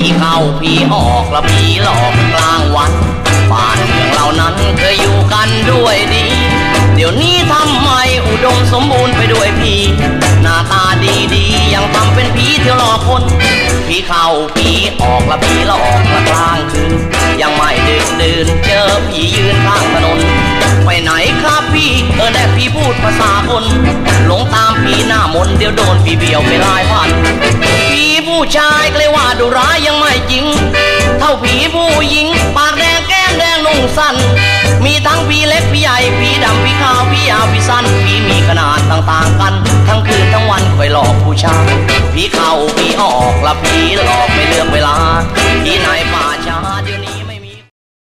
ผีเข้าผีออกและผีหลอกกลางวันบ้านเมืองเหล่านั้นเคยอยู่กันด้วยดีเดี๋ยวนี้ทำไมอุดมสมบูรณ์ไปด้วยผีหน้าตาดีๆยังทำเป็นผีเที่ยวหลอกคนผีเข้าผีออกและผีหลอกละกลางคืนยังไม่ดึกดื่นเจอผียืนข้างถนนไปไหนครับพี่แดกพี่พูดภาษาคนหลงตามผีหน้ามนเดี๋ยวโดนผีเบี้ยวไปหลายพันผีผู้ชายก็เลยว่าดุร้ายยังไม่จริงเท่าผีผู้หญิงปากแดงแก้มแดงนุ่งสั้นมีทั้งผีเล็กผีใหญ่ผีดำผีขาวผียาวผีสั้นผีมีขนาดต่างๆกันทั้งคืนทั้งวันคอยหลอกผู้ชายผีเข้าผีออกละผีหลอกไม่เลือกเวลาผีในป่าช้าเดี๋ยวนี้ไม่มี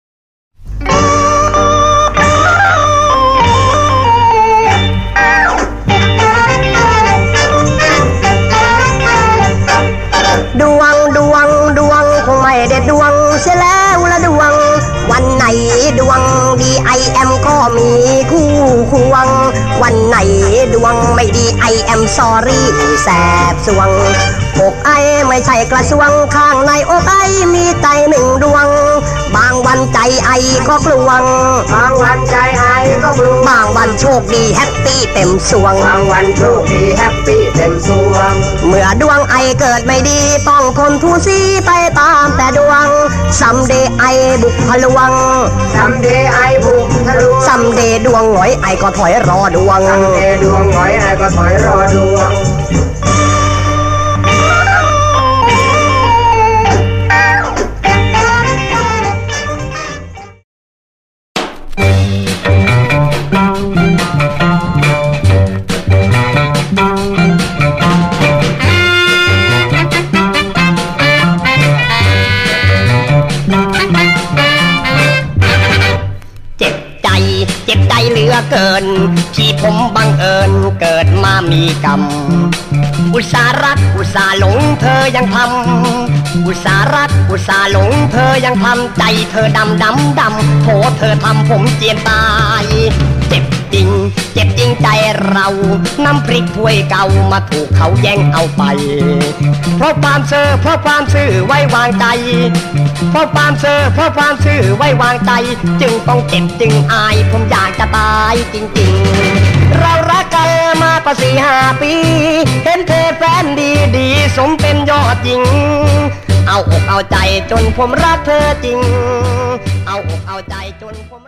ดวงคงไม่ได้ดวงเสียแล้วละดวงวันไหนดวงดีไอแอมก็มีคู่ควงวันไหนดวงไม่ดีไอแอมซอรี่แสบสวงอกไอไม่ใช่กระทรวงข้างในอกไอมีใจหนึ่งดวงบางวันใจไอก็กลวงบางวันใจไอก็กลวงบางวันโชคดีแฮปปี้เต็มสวงบางวันโชคดีแฮปปี้เต็มสวงเมื่อดวงไอเกิดไม่ดีต้องทนทุซีไปตามแต่ดวงซัมเดย์ไอบุกพลวงซัมเดย์ไอบุกพลวงซัมเดย์ดวงหงอยไอก็ถอยรอดวงซัมเดย์ดวงหงอยไอก็ถอยรอดวงเจ็บใจเหลือเกินที่ผมบังเอิญเกิดมามีกรรมอุตส่าห์รักอุตส่าห์หลงเธอยังทำอุตส่าห์รักอุตส่าห์หลงเธอยังทำใจเธอดำโถเธอทำผมเจียนตายเจ็บจริงใจเราน้ำพริกถ้วยเก่ามาถูกเขาแย่งเอาไปเพราะความซื่อไว้วางใจเพราะความซื่อไว้วางใจจึงต้องเจ็บจึงอายผมอยากจะตายจริงๆเรารักกันมากว่า4-5 ปีเห็นเธอแฟนดีสมเป็นยอดหญิงเอาอกเอาใจจนผมรักเธอจริงเอาอกเอาใจจนผม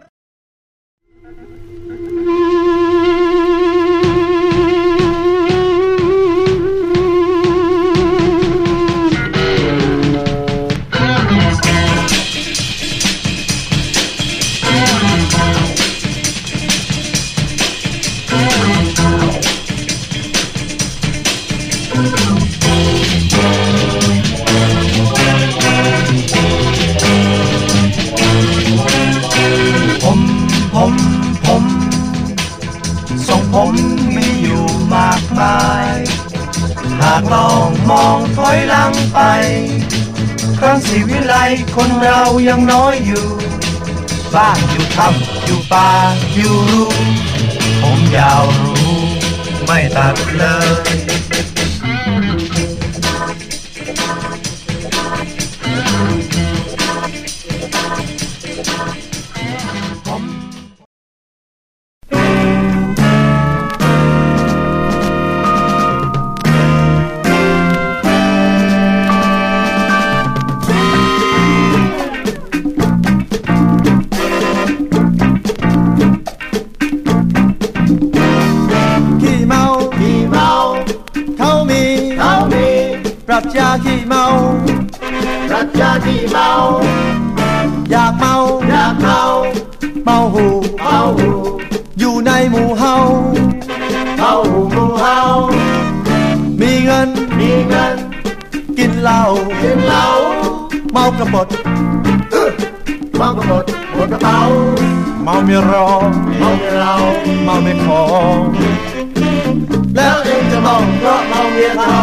ผมมีอยู่มากมายหากลองมองถอยหลังไปครั้งศรีวิไลคนเรายังน้อยอยู่บ้านอยู่ถ้ำอยู่ป่าอยู่รูผมยาวรู้ไม่ตัดเลยปรัชญาขี้เมาอยากเมาเมาหูอยู่ในหมู่เฮามีเงินกินเหล้าเมากระบดหมดกระเป๋าเมาไม่รอเมาไม่พอแล้วเองจะเมาเพราะเมาเมียเขา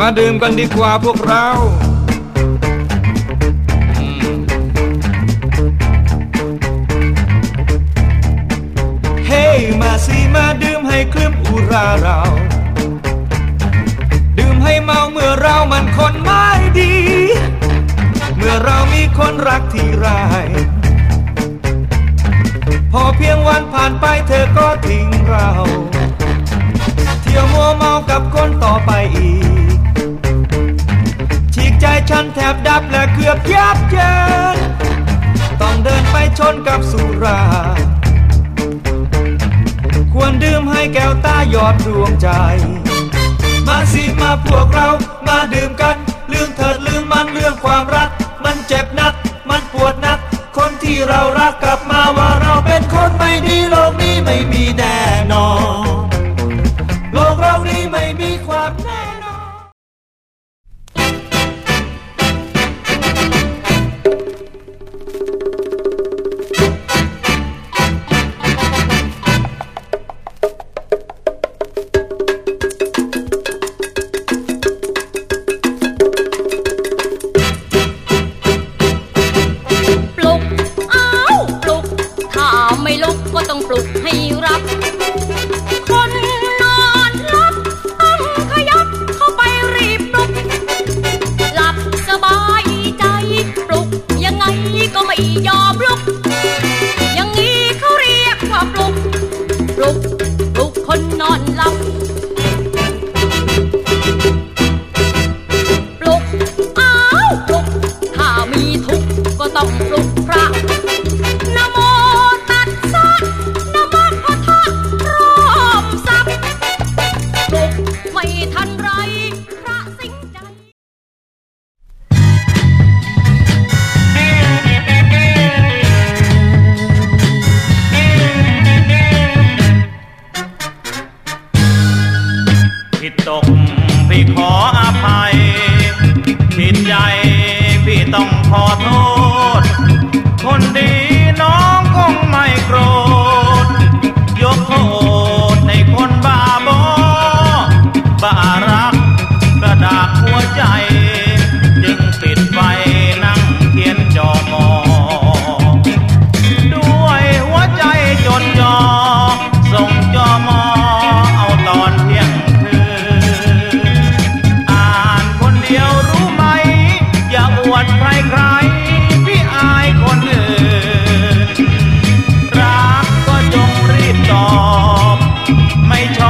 มาดื่มกันดีกว่าพวกเราเฮ้มาสิมาดื่มให้เคลื่อนอุราเราดื่มให้เมาเมื่อเรามันคนไม่ดีเมื่อเรามีคนรักที่ร้ายพอเพียงวันผ่านไปเธอก็ทิ้งเราเที่ยวมัวเมากับคนต่อไปอีกฉีกใจฉันแทบดับและเกือบยับเยินต้องเดินไปชนกับสุราควรดื่มให้แก้วตายอดดวงใจมาสิมาพวกเรามาดื่มกันลืมเถิดลืมมันเรื่องความรักมันเจ็บนักมันปวดนักคนที่เรารักกลับมาว่าเราเป็นคนไม่ดีโลกนี้ไม่มีแน่นอนโลกเรานี้ไม่มีความแน่นอนต้องปลุกให้รับคนนอนหลับต้องขยับเข้าไปรีบปลุกหลับสบายใจปลุกยังไงก็ไม่ยอมลุกอย่างนี้เขาเรียกว่าปลุกคนนอนหลับปลุกปลุกถ้ามีทุกข์ก็ต้องปลุกพระนะโมตัสสะนะโมพุทธะพร้อมสับปลุกไม่ทันไรพระสิงห์ใจผิดตกพี่ขออภัยผิดใจพี่ต้องขอโทษคนดีน้องคงไม่โกรธยกโทษให้คนบ้าบอบ้ารักกระดาษหัวใจจึงปิดไฟนั่งเขียนจอมอด้วยหัวใจจดจ่อส่งจอมอเอาตอนเที่ยงคืนอ่านคนเดียวรู้ไหมอย่าอวดใครๆพี่อายคนอื่นรักก็จงรีบตอบไม่ช